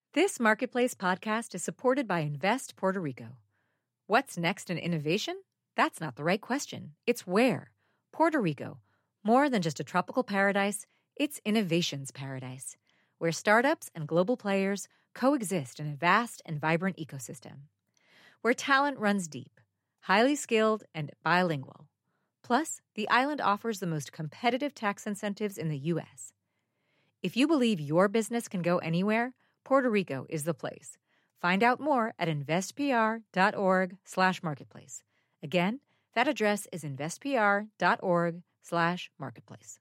This Marketplace podcast is supported by Invest Puerto Rico. What's next in innovation? That's not the right question. It's where. Puerto Rico. More than just a tropical paradise, it's innovation's paradise, where startups and global players coexist in a vast and vibrant ecosystem. Where talent runs deep, highly skilled, and bilingual. Plus, the island offers the most competitive tax incentives in the U.S. If you believe your business can go anywhere, Puerto Rico is the place. Find out more at investpr.org/marketplace. Again, that address is investpr.org/marketplace.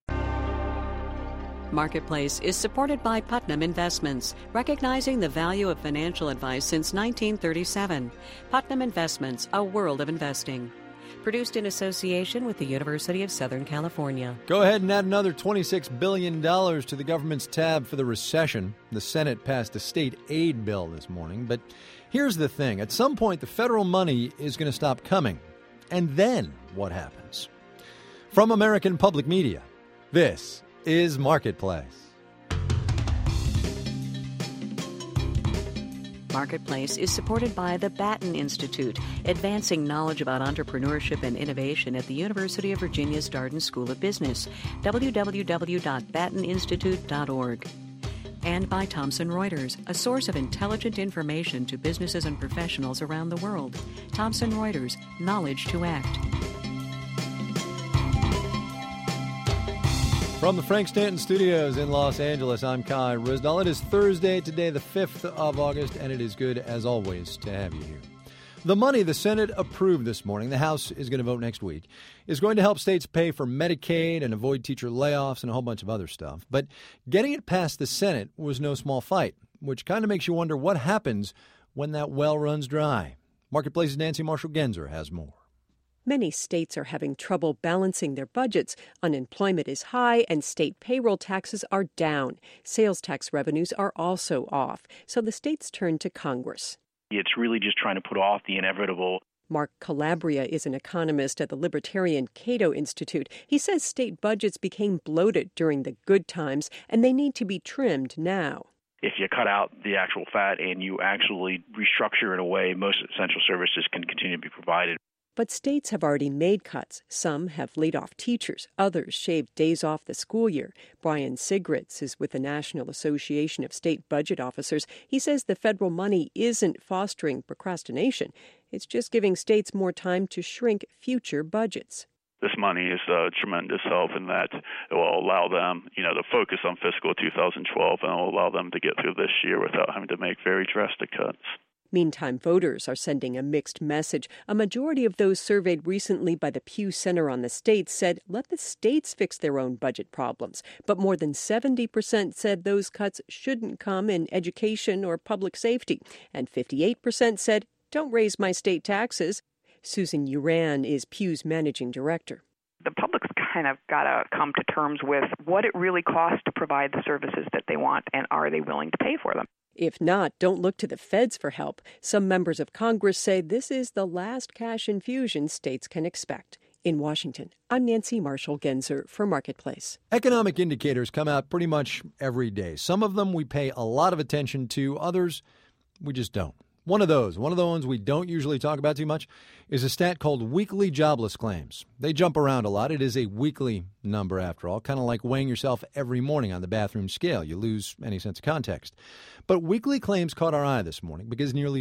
Marketplace is supported by Putnam Investments, recognizing the value of financial advice since 1937. Putnam Investments, a world of investing. Produced in association with the University of Southern California. Go ahead and add another $26 billion to the government's tab for the recession. The Senate passed a state aid bill this morning. But here's the thing. At some point, the federal money is going to stop coming. And then what happens? From American Public Media, this is Marketplace. Marketplace is supported by the Batten Institute, advancing knowledge about entrepreneurship and innovation at the University of Virginia's Darden School of Business, www.batteninstitute.org. And by Thomson Reuters, a source of intelligent information to businesses and professionals around the world. Thomson Reuters, knowledge to act. From the Frank Stanton Studios in Los Angeles, I'm Kai Ryssdal. It is Thursday today, the 5th of August, and it is good, as always, to have you here. The money the Senate approved this morning, the House is going to vote next week, is going to help states pay for Medicaid and avoid teacher layoffs and a whole bunch of other stuff. But getting it past the Senate was no small fight, which kind of makes you wonder what happens when that well runs dry. Marketplace's Nancy Marshall-Genzer has more. Many states are having trouble balancing their budgets. Unemployment is high and state payroll taxes are down. Sales tax revenues are also off. So the states turn to Congress. It's really just trying to put off the inevitable. Mark Calabria is an economist at the libertarian Cato Institute. He says state budgets became bloated during the good times and they need to be trimmed now. If you cut out the actual fat and you actually restructure in a way, most essential services can continue to be provided. But states have already made cuts. Some have laid off teachers. Others shaved days off the school year. Brian Sigritz is with the National Association of State Budget Officers. He says the federal money isn't fostering procrastination. It's just giving states more time to shrink future budgets. This money is a tremendous help in that it will allow them, to focus on fiscal 2012 and it will allow them to get through this year without having to make very drastic cuts. Meantime, voters are sending a mixed message. A majority of those surveyed recently by the Pew Center on the States said, let the states fix their own budget problems. But more than 70% said those cuts shouldn't come in education or public safety. And 58% said, don't raise my state taxes. Susan Uran is Pew's managing director. The public's kind of got to come to terms with what it really costs to provide the services that they want, and are they willing to pay for them? If not, don't look to the feds for help. Some members of Congress say this is the last cash infusion states can expect. In Washington, I'm Nancy Marshall-Genzer for Marketplace. Economic indicators come out pretty much every day. Some of them we pay a lot of attention to, others we just don't. One of the ones we don't usually talk about too much, is a stat called weekly jobless claims. They jump around a lot. It is a weekly number, after all, kind of like weighing yourself every morning on the bathroom scale. You lose any sense of context. But weekly claims caught our eye this morning because nearly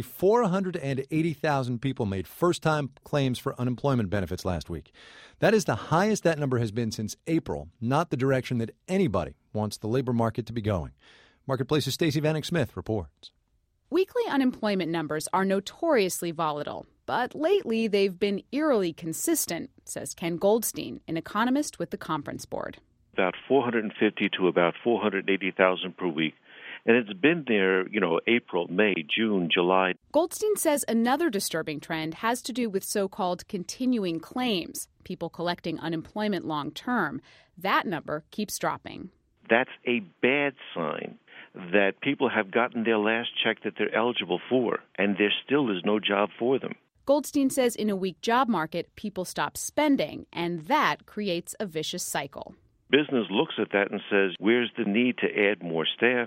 480,000 people made first-time claims for unemployment benefits last week. That is the highest that number has been since April, not the direction that anybody wants the labor market to be going. Marketplace's Stacey Vanek Smith reports. Weekly unemployment numbers are notoriously volatile, but lately they've been eerily consistent, says Ken Goldstein, an economist with the Conference Board. About 450 to about 480,000 per week. And it's been there, April, May, June, July. Goldstein says another disturbing trend has to do with so-called continuing claims, people collecting unemployment long term. That number keeps dropping. That's a bad sign that people have gotten their last check that they're eligible for, and there still is no job for them. Goldstein says in a weak job market, people stop spending, and that creates a vicious cycle. Business looks at that and says, where's the need to add more staff?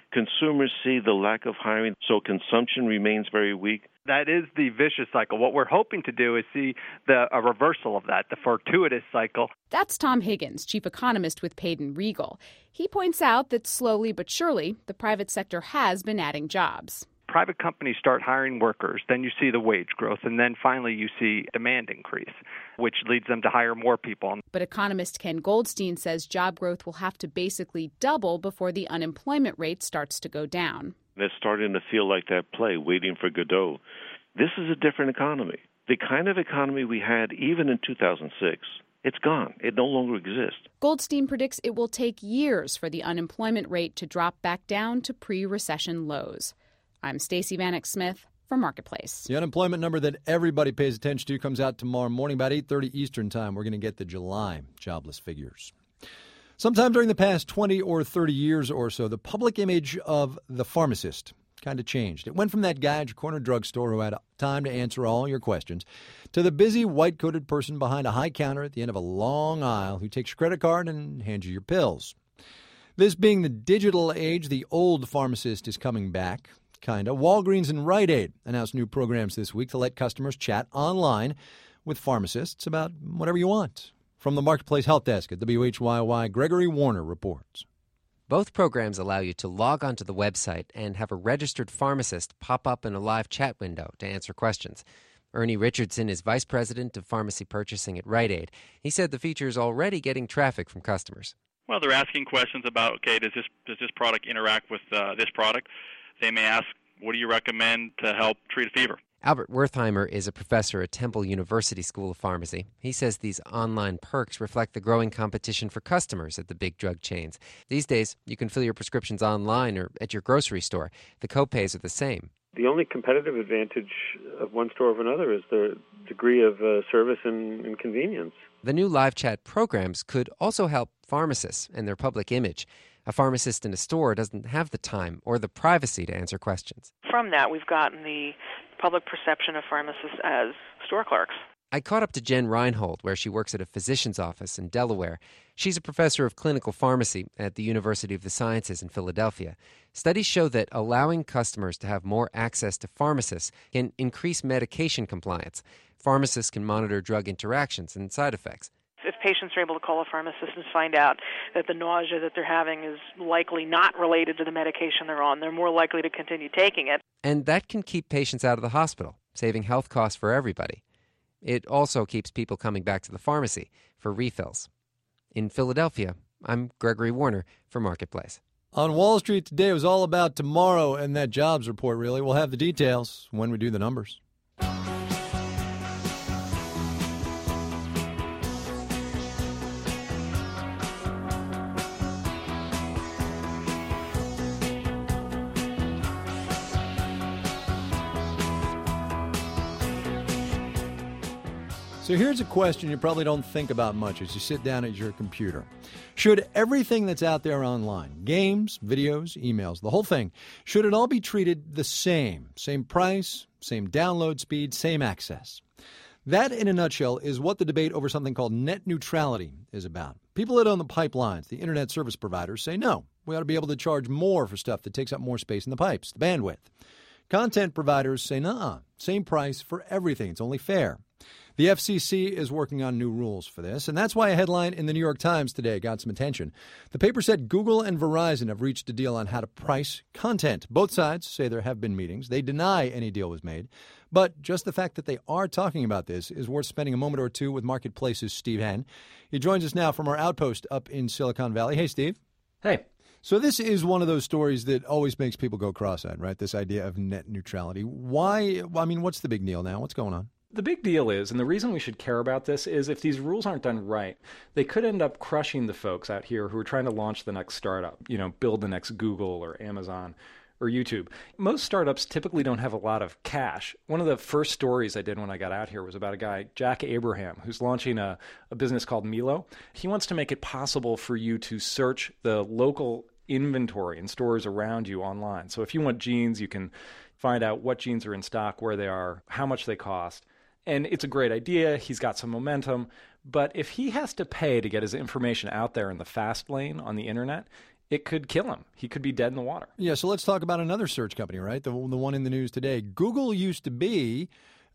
Consumers see the lack of hiring, so consumption remains very weak. That is the vicious cycle. What we're hoping to do is see a reversal of that, the fortuitous cycle. That's Tom Higgins, chief economist with Payden Regal. He points out that slowly but surely, the private sector has been adding jobs. Private companies start hiring workers, then you see the wage growth, and then finally you see demand increase, which leads them to hire more people. But economist Ken Goldstein says job growth will have to basically double before the unemployment rate starts to go down. They're starting to feel like that play, Waiting for Godot. This is a different economy. The kind of economy we had even in 2006, it's gone. It no longer exists. Goldstein predicts it will take years for the unemployment rate to drop back down to pre-recession lows. I'm Stacey Vanek Smith for Marketplace. The unemployment number that everybody pays attention to comes out tomorrow morning about 8:30 Eastern time. We're going to get the July jobless figures. Sometime during the past 20 or 30 years or so, the public image of the pharmacist kind of changed. It went from that guy at your corner drugstore who had time to answer all your questions to the busy white-coated person behind a high counter at the end of a long aisle who takes your credit card and hands you your pills. This being the digital age, the old pharmacist is coming back. Kinda. Walgreens and Rite Aid announced new programs this week to let customers chat online with pharmacists about whatever you want. From the Marketplace Help Desk at WHYY, Gregory Warner reports. Both programs allow you to log onto the website and have a registered pharmacist pop up in a live chat window to answer questions. Ernie Richardson is vice president of pharmacy purchasing at Rite Aid. He said the feature is already getting traffic from customers. Well, they're asking questions about, okay, does this product interact with this product? They may ask, what do you recommend to help treat a fever? Albert Wertheimer is a professor at Temple University School of Pharmacy. He says these online perks reflect the growing competition for customers at the big drug chains. These days, you can fill your prescriptions online or at your grocery store. The copays are the same. The only competitive advantage of one store over another is the degree of service and convenience. The new live chat programs could also help pharmacists and their public image. A pharmacist in a store doesn't have the time or the privacy to answer questions. From that, we've gotten the public perception of pharmacists as store clerks. I caught up to Jen Reinhold, where she works at a physician's office in Delaware. She's a professor of clinical pharmacy at the University of the Sciences in Philadelphia. Studies show that allowing customers to have more access to pharmacists can increase medication compliance. Pharmacists can monitor drug interactions and side effects. If patients are able to call a pharmacist and find out that the nausea that they're having is likely not related to the medication they're on, they're more likely to continue taking it. And that can keep patients out of the hospital, saving health costs for everybody. It also keeps people coming back to the pharmacy for refills. In Philadelphia, I'm Gregory Warner for Marketplace. On Wall Street today, it was all about tomorrow and that jobs report, really. We'll have the details when we do the numbers. So here's a question you probably don't think about much as you sit down at your computer. Should everything that's out there online, games, videos, emails, the whole thing, should it all be treated the same? Same price, same download speed, same access? That, in a nutshell, is what the debate over something called net neutrality is about. People that own the pipelines, the internet service providers, say no. We ought to be able to charge more for stuff that takes up more space in the pipes, the bandwidth. Content providers say, nuh-uh, same price for everything. It's only fair. The FCC is working on new rules for this, and that's why a headline in the New York Times today got some attention. The paper said Google and Verizon have reached a deal on how to price content. Both sides say there have been meetings. They deny any deal was made. But just the fact that they are talking about this is worth spending a moment or two with Marketplace's Steve Henn. He joins us now from our outpost up in Silicon Valley. Hey, Steve. Hey. So this is one of those stories that always makes people go cross-eyed, right? This idea of net neutrality. Why? I mean, what's the big deal now? What's going on? The big deal is, and the reason we should care about this is if these rules aren't done right, they could end up crushing the folks out here who are trying to launch the next startup, build the next Google or Amazon or YouTube. Most startups typically don't have a lot of cash. One of the first stories I did when I got out here was about a guy, Jack Abraham, who's launching a business called Milo. He wants to make it possible for you to search the local inventory in stores around you online. So if you want jeans, you can find out what jeans are in stock, where they are, how much they cost. And it's a great idea. He's got some momentum. But if he has to pay to get his information out there in the fast lane on the internet, it could kill him. He could be dead in the water. Yeah, so let's talk about another search company, right? The one in the news today. Google used to be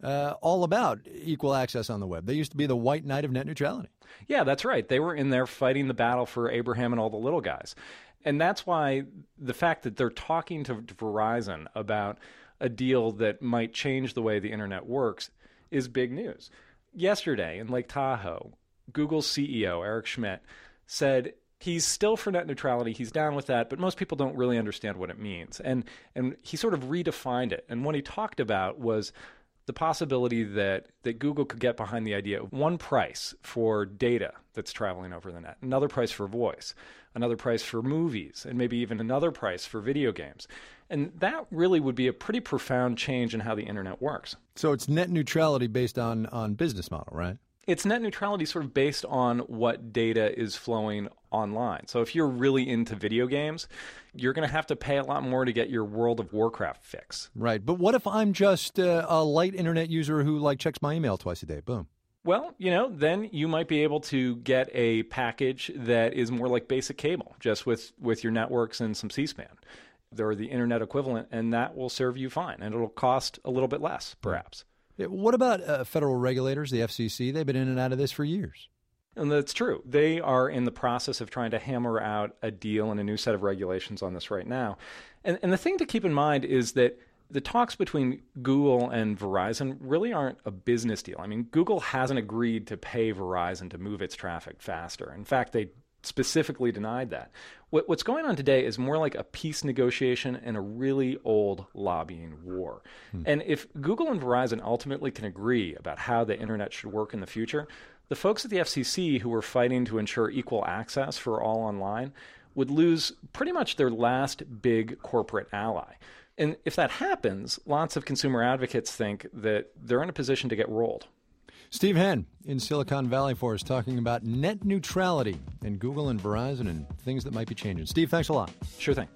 all about equal access on the web. They used to be the white knight of net neutrality. Yeah, that's right. They were in there fighting the battle for Abraham and all the little guys. And that's why the fact that they're talking to Verizon about a deal that might change the way the internet works is big news. Yesterday in Lake Tahoe, Google's CEO, Eric Schmidt, said he's still for net neutrality. He's down with that, but most people don't really understand what it means. And he sort of redefined it. And what he talked about was the possibility that Google could get behind the idea of one price for data that's traveling over the net, another price for voice, another price for movies, and maybe even another price for video games. And that really would be a pretty profound change in how the internet works. So it's net neutrality based on business model, right? It's net neutrality sort of based on what data is flowing online. So if you're really into video games, you're going to have to pay a lot more to get your World of Warcraft fix. Right. But what if I'm just a light internet user who checks my email twice a day? Boom. Well, then you might be able to get a package that is more like basic cable, just with your networks and some C-SPAN. They're the internet equivalent, and that will serve you fine. And it'll cost a little bit less, perhaps. What about federal regulators, the FCC? They've been in and out of this for years. And that's true. They are in the process of trying to hammer out a deal and a new set of regulations on this right now. And the thing to keep in mind is that the talks between Google and Verizon really aren't a business deal. I mean, Google hasn't agreed to pay Verizon to move its traffic faster. In fact, they specifically denied that. What's going on today is more like a peace negotiation and a really old lobbying war. And if Google and Verizon ultimately can agree about how the internet should work in the future, the folks at the FCC who were fighting to ensure equal access for all online would lose pretty much their last big corporate ally. And if that happens, lots of consumer advocates think that they're in a position to get rolled. Steve Henn in Silicon Valley for us talking about net neutrality and Google and Verizon and things that might be changing. Steve, thanks a lot. Sure thing.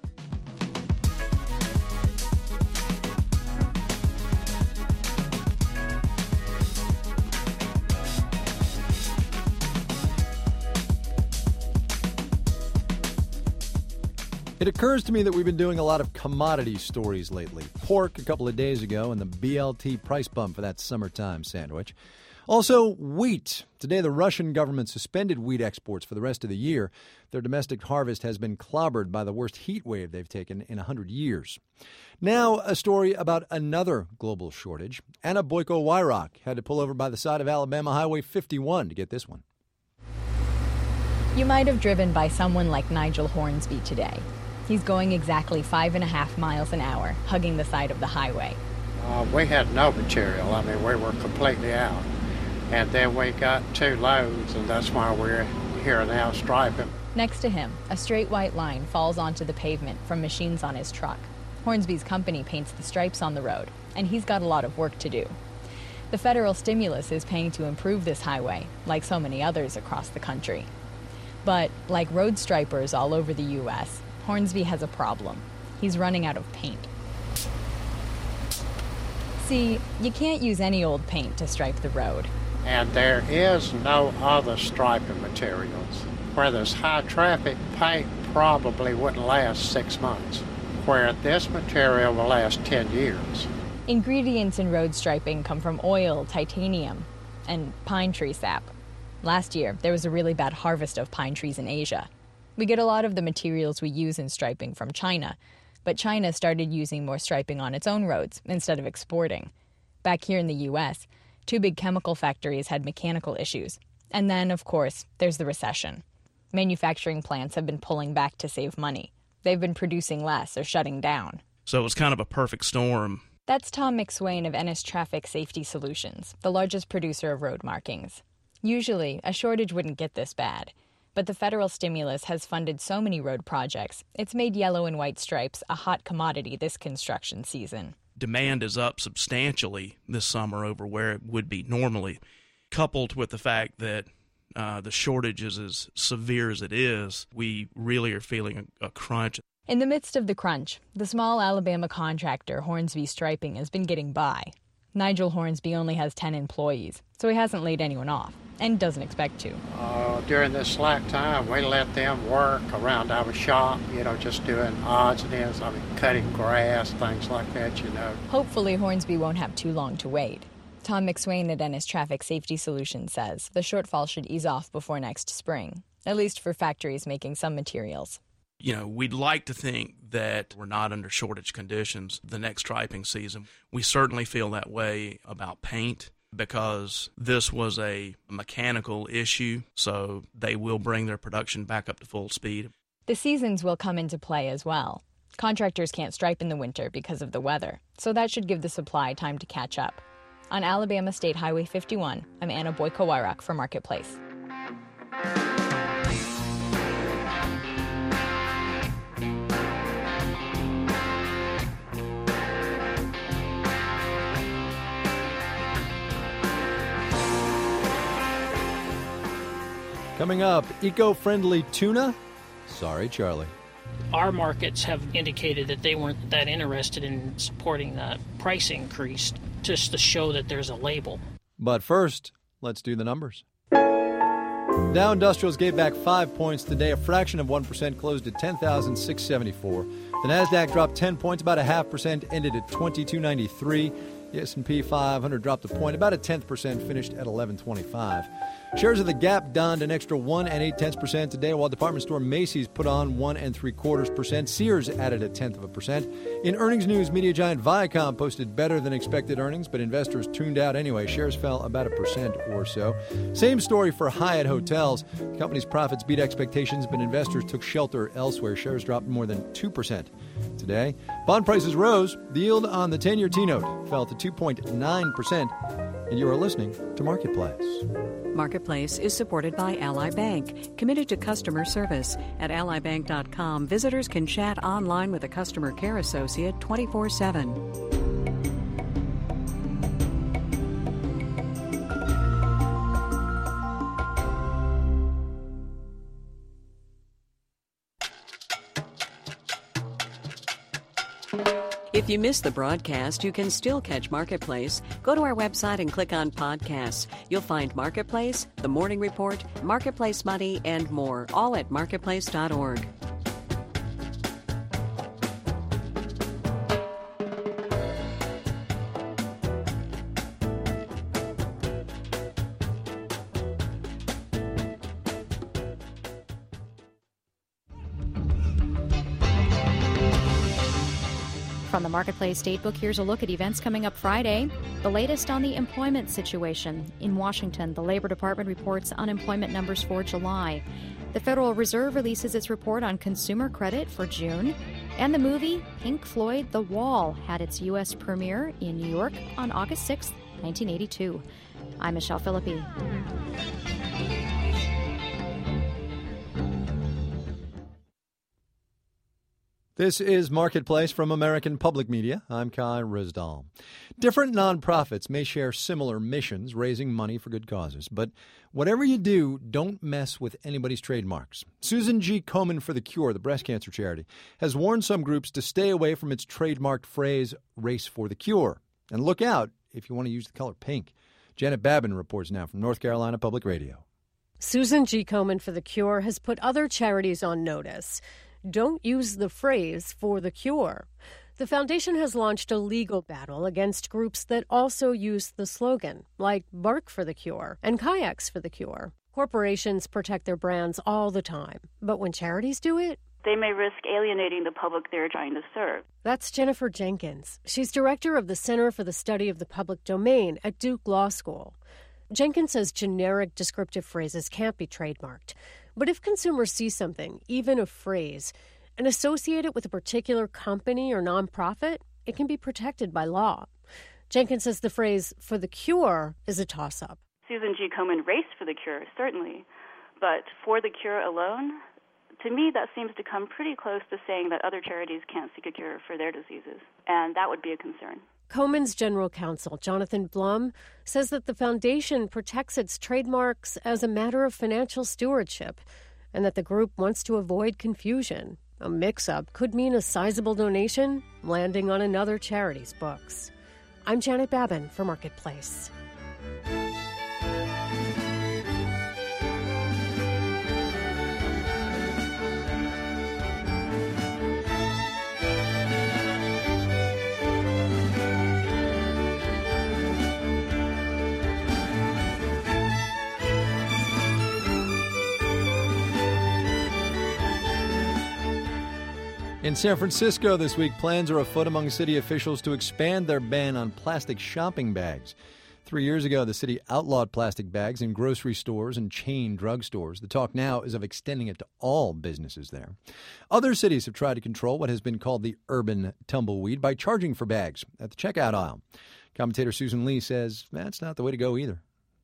It occurs to me that we've been doing a lot of commodity stories lately. Pork a couple of days ago and the BLT price bump for that summertime sandwich. Also, wheat. Today, the Russian government suspended wheat exports for the rest of the year. Their domestic harvest has been clobbered by the worst heat wave they've taken in 100 years. Now, a story about another global shortage. Anna Boyko-Wyrock had to pull over by the side of Alabama Highway 51 to get this one. You might have driven by someone like Nigel Hornsby today. He's going exactly 5.5 miles an hour, hugging the side of the highway. We had no material. I mean, we were completely out. And then we got 2 loads, and that's why we're here now striping. Next to him, a straight white line falls onto the pavement from machines on his truck. Hornsby's company paints the stripes on the road, and he's got a lot of work to do. The federal stimulus is paying to improve this highway, like so many others across the country. But like road stripers all over the U.S., Hornsby has a problem. He's running out of paint. See, you can't use any old paint to stripe the road. And there is no other striping materials. Where there's high traffic, paint probably wouldn't last 6 months, where this material will last 10 years. Ingredients in road striping come from oil, titanium, and pine tree sap. Last year, there was a really bad harvest of pine trees in Asia. We get a lot of the materials we use in striping from China, but China started using more striping on its own roads instead of exporting. Back here in the U.S., 2 big chemical factories had mechanical issues. And then, of course, there's the recession. Manufacturing plants have been pulling back to save money. They've been producing less or shutting down. So it was kind of a perfect storm. That's Tom McSwain of Ennis Traffic Safety Solutions, the largest producer of road markings. Usually, a shortage wouldn't get this bad. But the federal stimulus has funded so many road projects, it's made yellow and white stripes a hot commodity this construction season. Demand is up substantially this summer over where it would be normally, coupled with the fact that the shortage is as severe as it is. We really are feeling a crunch. In the midst of the crunch, the small Alabama contractor Hornsby Striping has been getting by. Nigel Hornsby only has 10 employees, so he hasn't laid anyone off. and doesn't expect to. During this slack time, we let them work around our shop, just doing odds and ends. Cutting grass, things like that, Hopefully, Hornsby won't have too long to wait. Tom McSwain at Ennis Traffic Safety Solutions says the shortfall should ease off before next spring, at least for factories making some materials. We'd like to think that we're not under shortage conditions the next striping season. We certainly feel that way about paint because this was a mechanical issue, so they will bring their production back up to full speed. The seasons will come into play as well. Contractors can't stripe in the winter because of the weather, so that should give the supply time to catch up. On Alabama State Highway 51, I'm Anna Boyko-Wyrock for Marketplace. Coming up, eco-friendly tuna? Sorry, Charlie. Our markets have indicated that they weren't that interested in supporting the price increase, just to show that there's a label. But first, let's do the numbers. Dow Industrials gave back 5 points today, a fraction of 1%, closed at 10,674. The Nasdaq dropped 10 points, about 0.5%, ended at 2293. The S&P 500 dropped a point, about 0.1%, finished at 1125. Shares of the Gap donned an extra 1 0.8% today, while department store Macy's put on 1 3/4%. Sears added 0.1%. In earnings news, media giant Viacom posted better than expected earnings, but investors tuned out anyway. Shares fell about 1% or so. Same story for Hyatt Hotels. The company's profits beat expectations, but investors took shelter elsewhere. Shares dropped more than 2% today. Bond prices rose. The yield on the 10-year T-note fell to 2.9%. And you are listening to Marketplace. Marketplace is supported by Ally Bank, committed to customer service. At allybank.com, visitors can chat online with a customer care associate 24/7. If you missed the broadcast, you can still catch Marketplace. Go to our website and click on podcasts. You'll find Marketplace, The Morning Report, Marketplace Money, and more, all at marketplace.org. From the Marketplace Datebook, here's a look at events coming up Friday. The latest on the employment situation. In Washington, the Labor Department reports unemployment numbers for July. The Federal Reserve releases its report on consumer credit for June. And the movie Pink Floyd The Wall had its U.S. premiere in New York on August 6, 1982. I'm Michelle Philippi. This is Marketplace from American Public Media. I'm Kai Rizdal. Different nonprofits may share similar missions, raising money for good causes. But whatever you do, don't mess with anybody's trademarks. Susan G. Komen for the Cure, the breast cancer charity, has warned some groups to stay away from its trademarked phrase, Race for the Cure. And look out if you want to use the color pink. Janet Babin reports now from North Carolina Public Radio. Susan G. Komen for the Cure has put other charities on notice. Don't use the phrase for the cure. The foundation has launched a legal battle against groups that also use the slogan, like Bark for the Cure and Kayaks for the Cure. Corporations protect their brands all the time, but when charities do it, they may risk alienating the public they're trying to serve. That's Jennifer Jenkins. She's director of the Center for the Study of the Public Domain at Duke Law School. Jenkins says generic descriptive phrases can't be trademarked. But if consumers see something, even a phrase, and associate it with a particular company or nonprofit, it can be protected by law. Jenkins says the phrase for the cure is a toss-up. Susan G. Komen raced for the cure, certainly. But for the cure alone, to me, that seems to come pretty close to saying that other charities can't seek a cure for their diseases. And that would be a concern. Komen's general counsel, Jonathan Blum, says that the foundation protects its trademarks as a matter of financial stewardship and that the group wants to avoid confusion. A mix-up could mean a sizable donation landing on another charity's books. I'm Janet Babin for Marketplace. In San Francisco this week, plans are afoot among city officials to expand their ban on plastic shopping bags. 3 years ago, the city outlawed plastic bags in grocery stores and chain drugstores. The talk now is of extending it to all businesses there. Other cities have tried to control what has been called the urban tumbleweed by charging for bags at the checkout aisle. Commentator Susan Lee says that's not the way to go either.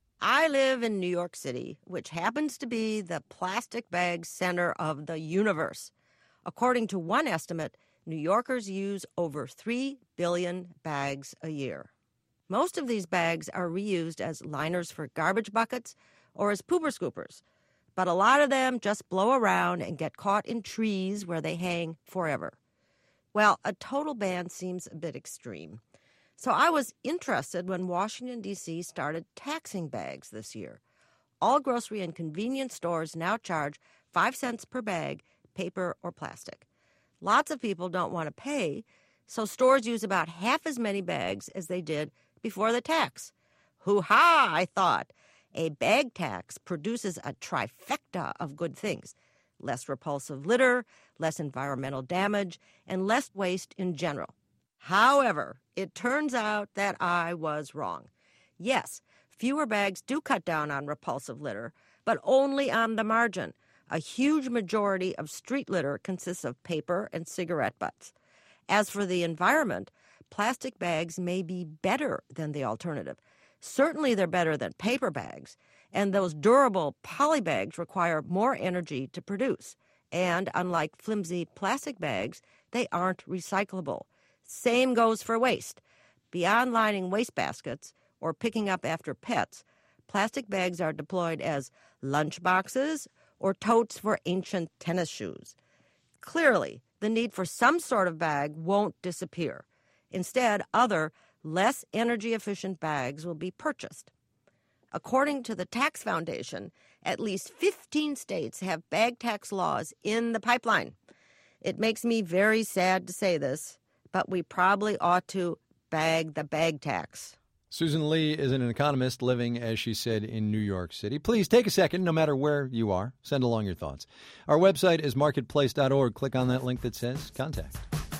I live in New York City, which happens to be the plastic bag center of the universe. According to one estimate, New Yorkers use over 3 billion bags a year. Most of these bags are reused as liners for garbage buckets or as pooper scoopers, but a lot of them just blow around and get caught in trees where they hang forever. Well, a total ban seems a bit extreme. So I was interested when Washington, D.C. started taxing bags this year. All grocery and convenience stores now charge 5 cents per bag, paper or plastic. Lots of people don't want to pay, so stores use about half as many bags as they did before the tax. Hoo-ha, I thought. A bag tax produces a trifecta of good things. Less repulsive litter, less environmental damage, and less waste in general. However, it turns out that I was wrong. Yes, fewer bags do cut down on repulsive litter, but only on the margin. A huge majority of street litter consists of paper and cigarette butts. As for the environment, plastic bags may be better than the alternative. Certainly they're better than paper bags, and those durable poly bags require more energy to produce. And unlike flimsy plastic bags, they aren't recyclable. Same goes for waste. Beyond lining waste baskets or picking up after pets, plastic bags are deployed as lunch boxes or totes for ancient tennis shoes. Clearly, the need for some sort of bag won't disappear. Instead, other, less energy-efficient bags will be purchased. According to the Tax Foundation, at least 15 states have bag tax laws in the pipeline. It makes me very sad to say this, but we probably ought to bag the bag tax. Susan Lee is an economist living, as she said, in New York City. Please take a second, no matter where you are. Send along your thoughts. Our website is marketplace.org. Click on that link that says Contact.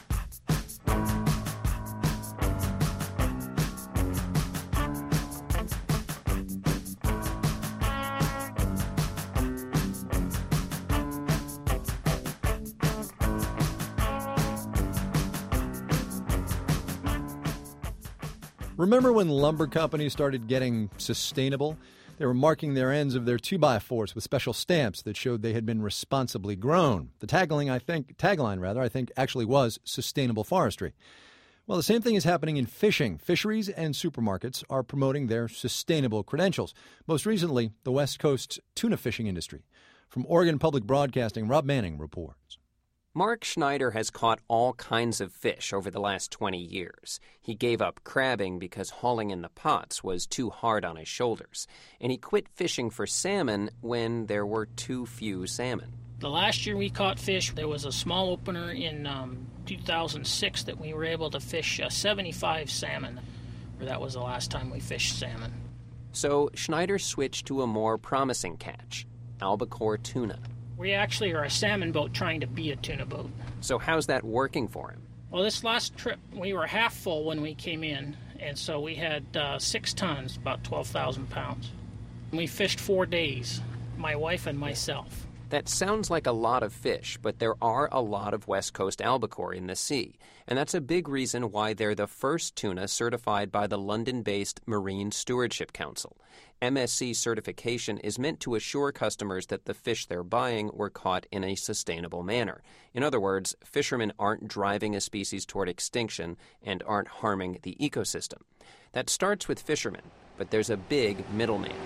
Remember when lumber companies started getting sustainable? They were marking their ends of their 2x4s with special stamps that showed they had been responsibly grown. The tagline, I think, actually was sustainable forestry. Well, the same thing is happening in fishing. Fisheries and supermarkets are promoting their sustainable credentials. Most recently, the West Coast's tuna fishing industry. From Oregon Public Broadcasting, Rob Manning reports. Mark Schneider has caught all kinds of fish over the last 20 years. He gave up crabbing because hauling in the pots was too hard on his shoulders. And he quit fishing for salmon when there were too few salmon. The last year we caught fish, there was a small opener in 2006 that we were able to fish 75 salmon. That was the last time we fished salmon. So Schneider switched to a more promising catch, albacore tuna. We actually are a salmon boat trying to be a tuna boat. So how's that working for him? Well, this last trip, we were half full when we came in, and so we had 6 tons, about 12,000 pounds. We fished 4 days, my wife and myself. That sounds like a lot of fish, but there are a lot of West Coast albacore in the sea, and that's a big reason why they're the first tuna certified by the London-based Marine Stewardship Council. MSC certification is meant to assure customers that the fish they're buying were caught in a sustainable manner. In other words, fishermen aren't driving a species toward extinction and aren't harming the ecosystem. That starts with fishermen, but there's a big middleman.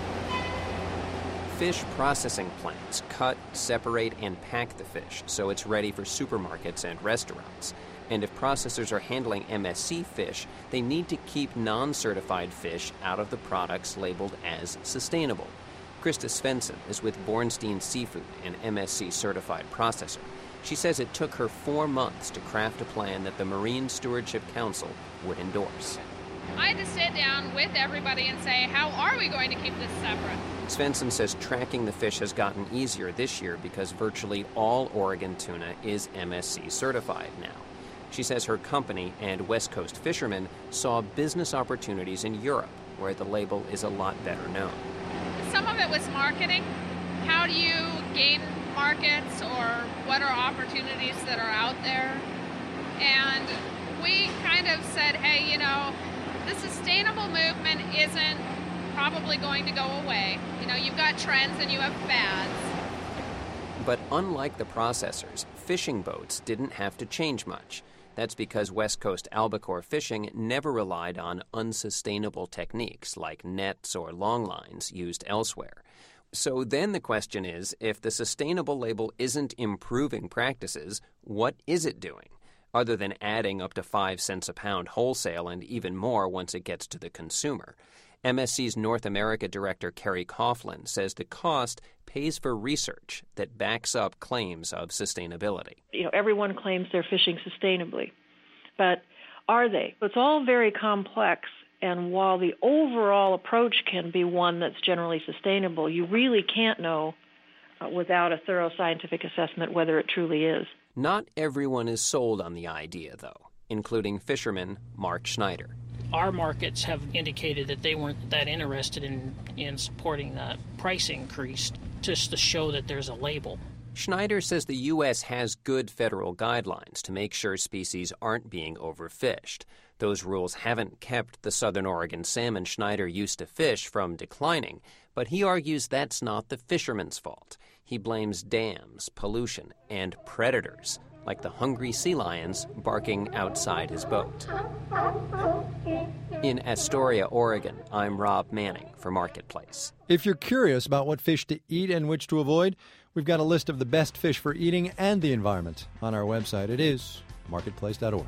Fish processing plants cut, separate, and pack the fish so it's ready for supermarkets and restaurants. And if processors are handling MSC fish, they need to keep non-certified fish out of the products labeled as sustainable. Krista Svensson is with Bornstein Seafood, an MSC-certified processor. She says it took her 4 months to craft a plan that the Marine Stewardship Council would endorse. I had to sit down with everybody and say, how are we going to keep this separate? Svensson says tracking the fish has gotten easier this year because virtually all Oregon tuna is MSC certified now. She says her company and West Coast fishermen saw business opportunities in Europe, where the label is a lot better known. Some of it was marketing. How do you gain markets, or what are opportunities that are out there? And we kind of said, hey, the sustainable movement isn't probably going to go away. You've got trends and you have fads. But unlike the processors, fishing boats didn't have to change much. That's because West Coast albacore fishing never relied on unsustainable techniques like nets or long lines used elsewhere. So then the question is, if the sustainable label isn't improving practices, what is it doing? Other than adding up to 5 cents a pound wholesale and even more once it gets to the consumer. MSC's North America Director Kerry Coughlin says the cost pays for research that backs up claims of sustainability. Everyone claims they're fishing sustainably, but are they? It's all very complex, and while the overall approach can be one that's generally sustainable, you really can't know without a thorough scientific assessment whether it truly is. Not everyone is sold on the idea, though, including fisherman Mark Schneider. Our markets have indicated that they weren't that interested in supporting the price increase, just to show that there's a label. Schneider says the U.S. has good federal guidelines to make sure species aren't being overfished. Those rules haven't kept the Southern Oregon salmon Schneider used to fish from declining, but he argues that's not the fishermen's fault. He blames dams, pollution, and predators, like the hungry sea lions barking outside his boat. In Astoria, Oregon, I'm Rob Manning for Marketplace. If you're curious about what fish to eat and which to avoid, we've got a list of the best fish for eating and the environment on our website. It is marketplace.org.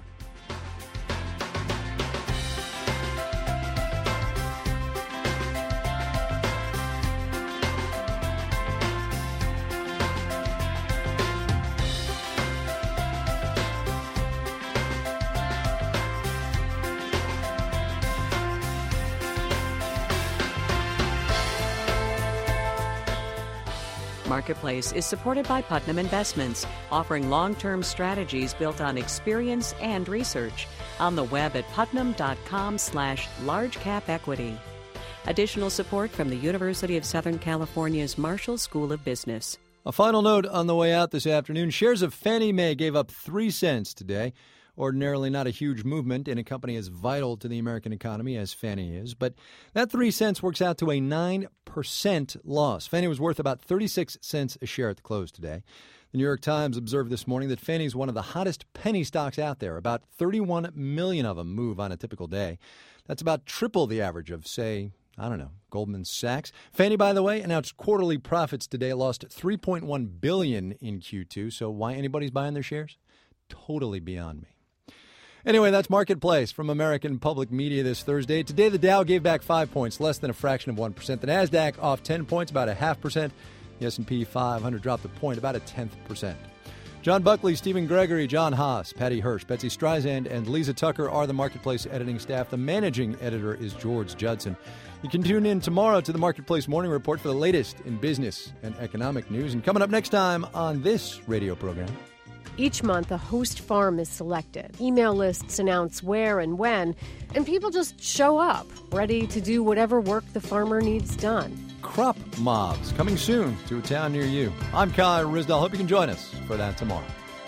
Marketplace is supported by Putnam Investments, offering long-term strategies built on experience and research. On the web at putnam.com/largecapequity. Additional support from the University of Southern California's Marshall School of Business. A final note on the way out this afternoon. Shares of Fannie Mae gave up 3 cents today. Ordinarily not a huge movement in a company as vital to the American economy as Fannie is, but that 3 cents works out to a 9% loss. Fannie was worth about 36 cents a share at the close today. The New York Times observed this morning that Fannie is one of the hottest penny stocks out there. About 31 million of them move on a typical day. That's about triple the average of, say, Goldman Sachs. Fannie, by the way, announced quarterly profits today, lost $3.1 billion in Q2. So why anybody's buying their shares? Totally beyond me. Anyway, that's Marketplace from American Public Media this Thursday. Today, the Dow gave back 5 points, less than a fraction of 1%. The NASDAQ off 10 points, about 0.5%. The S&P 500 dropped a point, about 0.1%. John Buckley, Stephen Gregory, John Haas, Patty Hirsch, Betsy Streisand, and Lisa Tucker are the Marketplace editing staff. The managing editor is George Judson. You can tune in tomorrow to the Marketplace Morning Report for the latest in business and economic news. And coming up next time on this radio program. Each month, a host farm is selected. Email lists announce where and when, and people just show up, ready to do whatever work the farmer needs done. Crop mobs coming soon to a town near you. I'm Kai Risdall. Hope you can join us for that tomorrow.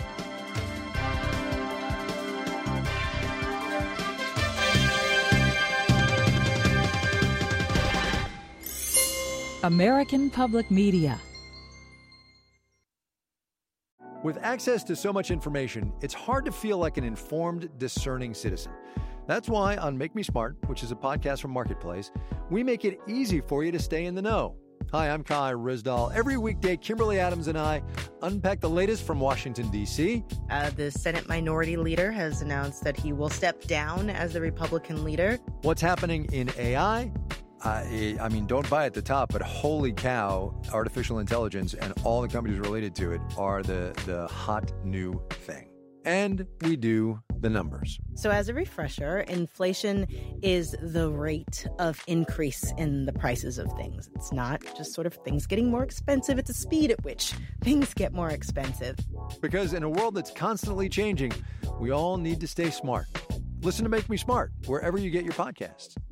American Public Media. With access to so much information, it's hard to feel like an informed, discerning citizen. That's why on Make Me Smart, which is a podcast from Marketplace, we make it easy for you to stay in the know. Hi, I'm Kai Risdall. Every weekday, Kimberly Adams and I unpack the latest from Washington, D.C. The Senate Minority Leader has announced that he will step down as the Republican leader. What's happening in AI? Don't buy at the top, but holy cow, artificial intelligence and all the companies related to it are the hot new thing. And we do the numbers. So as a refresher, inflation is the rate of increase in the prices of things. It's not just sort of things getting more expensive. It's the speed at which things get more expensive. Because in a world that's constantly changing, we all need to stay smart. Listen to Make Me Smart wherever you get your podcasts.